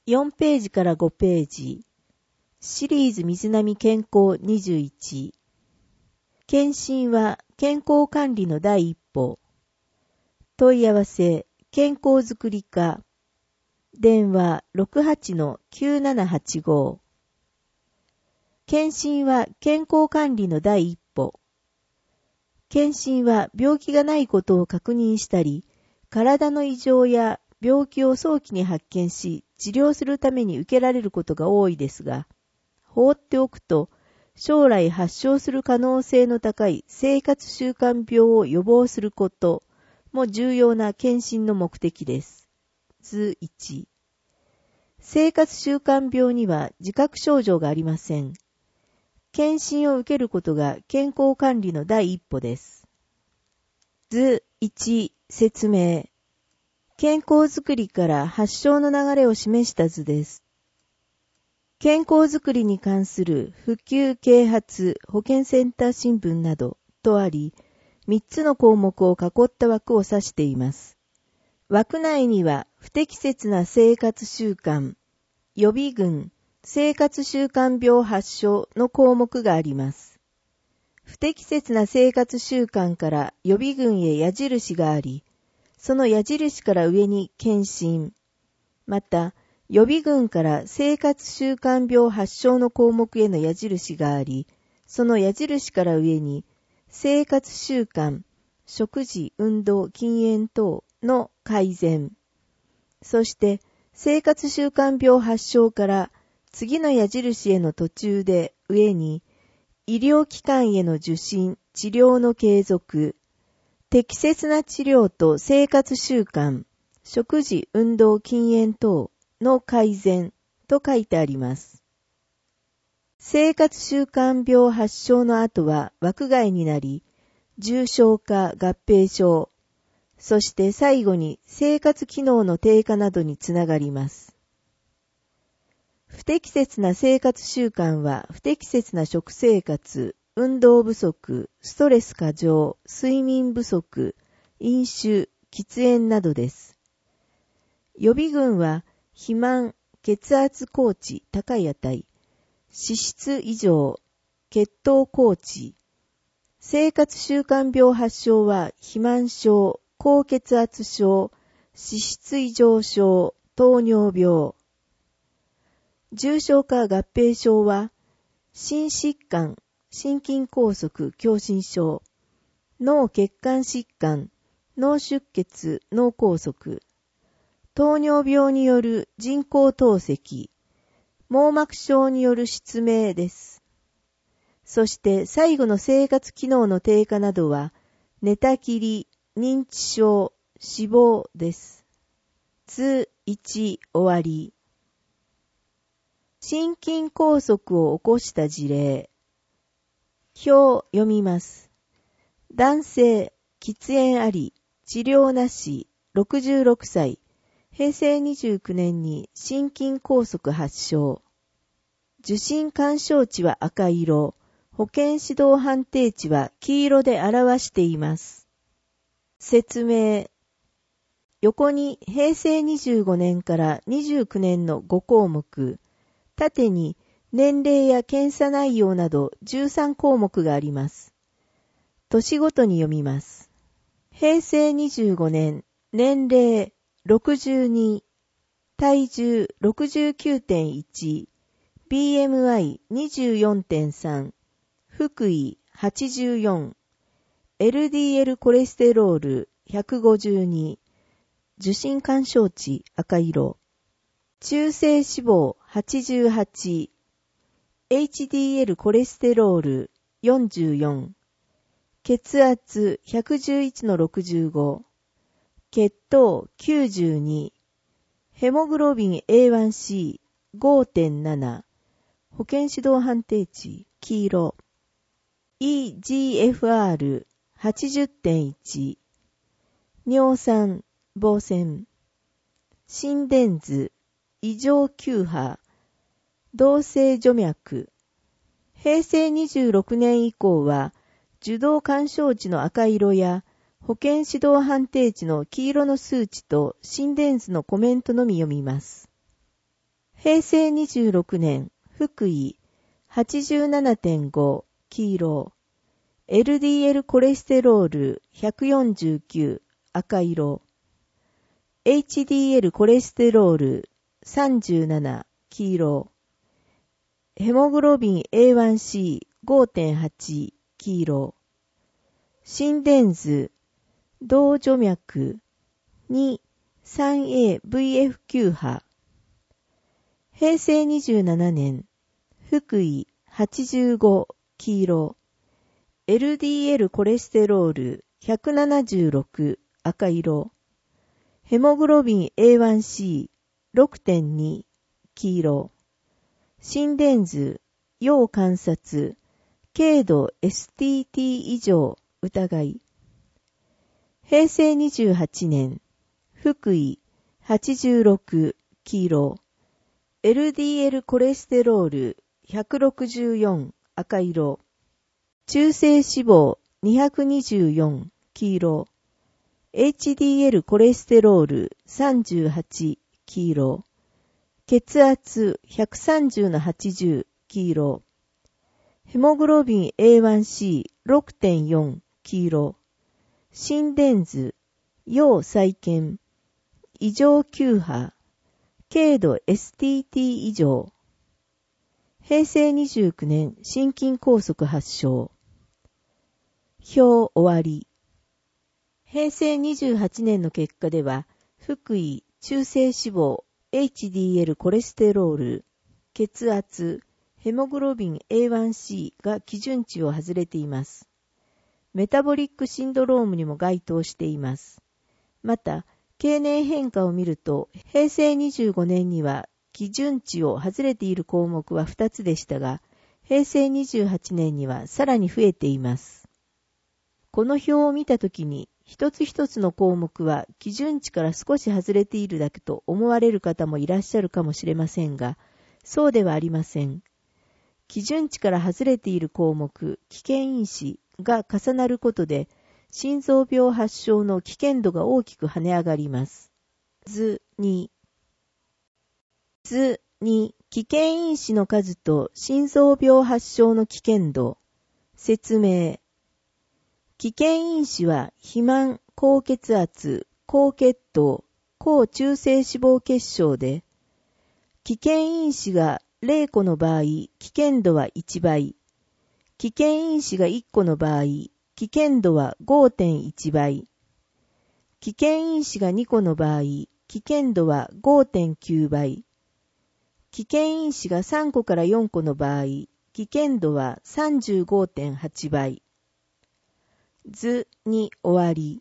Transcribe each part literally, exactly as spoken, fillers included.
よんページからごページ。シリーズ水波健康にじゅういち。検診は健康管理の第一歩。問い合わせ、健康づくり課。電話 ろくはちのきゅうななはちご。検診は健康管理の第一歩。検診は病気がないことを確認したり、体の異常や病気を早期に発見し、治療するために受けられることが多いですが、放っておくと、将来発症する可能性の高い生活習慣病を予防することも重要な検診の目的です。図いち。生活習慣病には自覚症状がありません。検診を受けることが健康管理の第一歩です。図いち、説明。健康づくりから発症の流れを示した図です。健康づくりに関する普及啓発保健センター新聞などとあり、みっつの項目を囲った枠を指しています。枠内には不適切な生活習慣、予備軍、生活習慣病発症の項目があります。不適切な生活習慣から予備軍へ矢印があり、その矢印から上に検診、また予備軍から生活習慣病発症の項目への矢印があり、その矢印から上に生活習慣、食事、運動、禁煙等の改善、そして生活習慣病発症から次の矢印への途中で上に医療機関への受診、治療の継続、適切な治療と生活習慣、食事、運動、禁煙等の改善と書いてあります。生活習慣病発症の後は枠外になり、重症化、合併症、そして最後に生活機能の低下などにつながります。不適切な生活習慣は不適切な食生活、運動不足、ストレス過剰、睡眠不足、飲酒、喫煙などです。予備軍は肥満、血圧高値高い値、脂質異常、血糖高値、生活習慣病発症は肥満症、高血圧症、脂質異常症、糖尿病。重症化合併症は心疾患、心筋梗塞、狭心症、脳血管疾患、脳出血、脳梗塞、糖尿病による人工透析、網膜症による失明です。そして最後の生活機能の低下などは寝たきり、認知症、死亡です。図いち終わり。心筋梗塞を起こした事例。表を読みます。男性、喫煙あり、治療なし、ろくじゅうろくさい、へいせいにじゅうきゅうねんに心筋梗塞発症。受診干渉値は赤色、保健指導判定値は黄色で表しています。説明。横にへいせいにじゅうごねんからにじゅうきゅうねんのご項目、縦に年齢や検査内容などじゅうさん項目があります。年ごとに読みます。へいせいにじゅうごねん、年齢ろくじゅうに、体重 ろくじゅうきゅうてんいち、ビーエムアイにじゅうよんてんさん、腹囲はちじゅうよん、エルディーエル コレステロールひゃくごじゅうに、受診干渉値赤色、中性脂肪はちじゅうはち、エイチディーエル コレステロールよんじゅうよん、血圧 ひゃくじゅういちのろくじゅうご、血糖きゅうじゅうに、ヘモグロビン エーワンシーごてんなな、保健指導判定値黄色、イージーエフアールはちじゅってんいち、尿酸、疱疹、心電図、異常急波、動静除脈。へいせいにじゅうろくねん以降は、受動干渉値の赤色や保健指導判定値の黄色の数値と心電図のコメントのみ読みます。 平成にじゅうろくねん、福井 はちじゅうななてんご 黄色。エルディーエル コレステロールひゃくよんじゅうきゅう赤色。エイチディーエル コレステロールさんじゅうなな黄色。ヘモグロビン エーワンシーごてんはち 黄色。心電図、動徐脈 にさんエーブイエフきゅう 波。平成にじゅうななねん、福井はちじゅうご黄色。エルディーエル コレステロールひゃくななじゅうろく赤色。ヘモグロビン エーワンシーろくてんに 黄色。心電図、要観察、軽度 エスティーティー 異常疑い。平成にじゅうはちねん、福井はちじゅうろく黄色。エルディーエル コレステロールひゃくろくじゅうよん赤色。中性脂肪にひゃくにじゅうよん黄色。エイチディーエル コレステロールさんじゅうはち黄色。血圧ひゃくさんじゅうのはちじゅう黄色。ヘモグロビン エーワンシーろくてんよん 黄色。心電図、要再建、異常急波、軽度 エスティーティー 異常。平成にじゅうきゅうねん、心筋梗塞発症。表終わり。平成にじゅうはちねんの結果では、福井、中性脂肪、エイチディーエル コレステロール、血圧、ヘモグロビン エーワンシー が基準値を外れています。メタボリックシンドロームにも該当しています。また、経年変化を見ると、平成にじゅうごねんには基準値を外れている項目はふたつでしたが、平成にじゅうはちねんにはさらに増えています。この表を見たときに、一つ一つの項目は基準値から少し外れているだけと思われる方もいらっしゃるかもしれませんが、そうではありません。基準値から外れている項目、危険因子が重なることで、心臓病発症の危険度が大きく跳ね上がります。図に。図に、危険因子の数と心臓病発症の危険度。説明。危険因子は肥満、高血圧、高血糖、高中性脂肪血症で、危険因子がゼロ個の場合、危険度はいちばい。危険因子がいっこの場合、危険度は ごてんいちばい。危険因子がにこの場合、危険度は ごてんきゅうばい。危険因子がさんこからよんこの場合、危険度は さんじゅうごてんはちばい。図に終わり。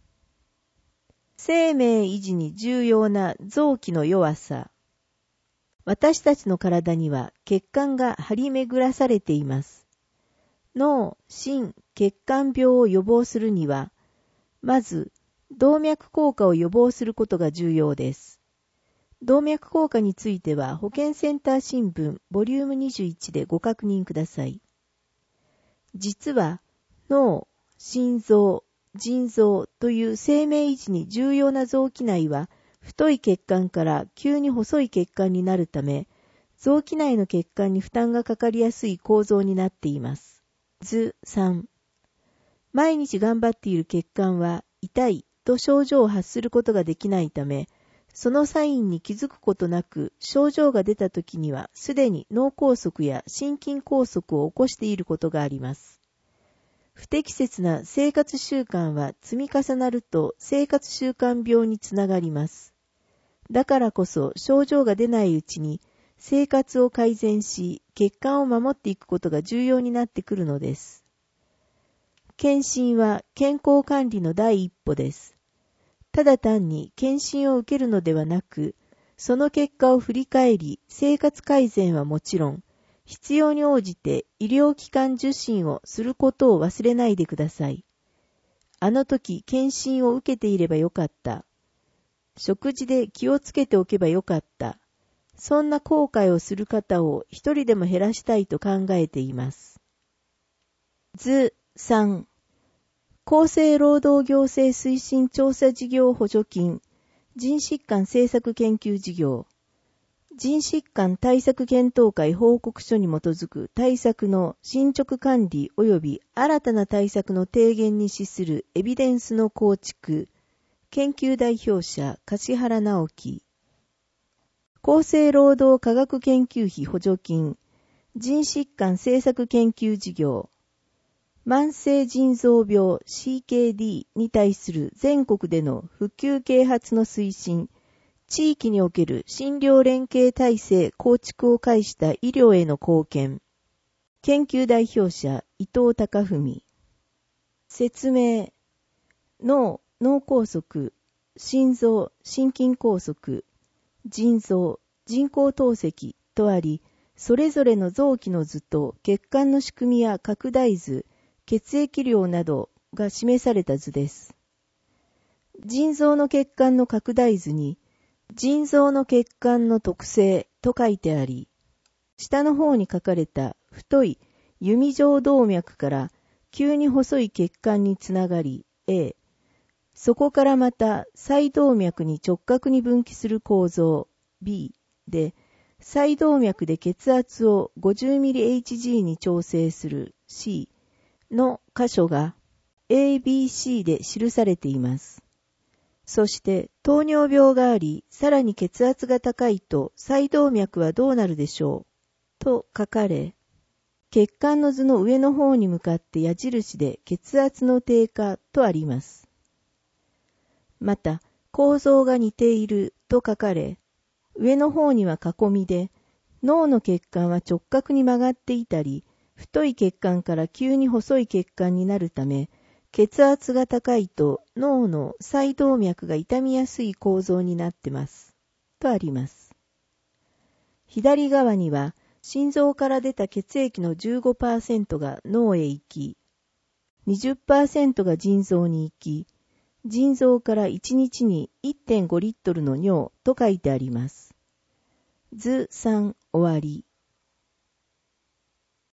生命維持に重要な臓器の弱さ。私たちの体には血管が張り巡らされています。脳、心、血管病を予防するには、まず、動脈硬化を予防することが重要です。動脈硬化については、保健センター新聞ボリュームにじゅういちでご確認ください。実は、脳、心臓、腎臓という生命維持に重要な臓器内は、太い血管から急に細い血管になるため、臓器内の血管に負担がかかりやすい構造になっています。図さん。毎日頑張っている血管は痛いと症状を発することができないため、そのサインに気づくことなく症状が出た時にはすでに脳梗塞や心筋梗塞を起こしていることがあります。不適切な生活習慣は積み重なると生活習慣病につながります。だからこそ症状が出ないうちに生活を改善し血管を守っていくことが重要になってくるのです。検診は健康管理の第一歩です。ただ単に検診を受けるのではなく、その結果を振り返り生活改善はもちろん、必要に応じて医療機関受診をすることを忘れないでください。あの時検診を受けていればよかった。食事で気をつけておけばよかった。そんな後悔をする方を一人でも減らしたいと考えています。図さん。厚生労働行政推進調査事業補助金、腎疾患政策研究事業。 腎疾患対策検討会報告書に基づく対策の進捗管理及び新たな対策の提言に資するエビデンスの構築、研究代表者樫原直樹。厚生労働科学研究費補助金、腎疾患政策研究事業、慢性腎臓病 シーケーディー に対する全国での普及啓発の推進、地域における診療連携体制構築を介した医療への貢献。研究代表者伊藤隆文。説明。脳、脳梗塞、心臓、心筋梗塞、腎臓、人工透析とあり、それぞれの臓器の図と血管の仕組みや拡大図、血液量などが示された図です。腎臓の血管の拡大図に、腎臓の血管の特性と書いてあり、下の方に書かれた太い弓状動脈から急に細い血管につながり A、そこからまた細動脈に直角に分岐する構造 B で、細動脈で血圧を ごじゅうミリエイチジー に調整する C の箇所が エービーシー で記されています。そして糖尿病があり、さらに血圧が高いと細動脈はどうなるでしょうと書かれ、血管の図の上の方に向かって矢印で血圧の低下とあります。また、構造が似ていると書かれ、上の方には囲みで、脳の血管は直角に曲がっていたり、太い血管から急に細い血管になるため、血圧が高いと脳の細動脈が傷みやすい構造になってます。とあります。左側には心臓から出た血液の じゅうごパーセント が脳へ行き、にじゅっパーセント が腎臓に行き、腎臓からいちにちに いってんごリットルの尿と書いてあります。図さん終わり。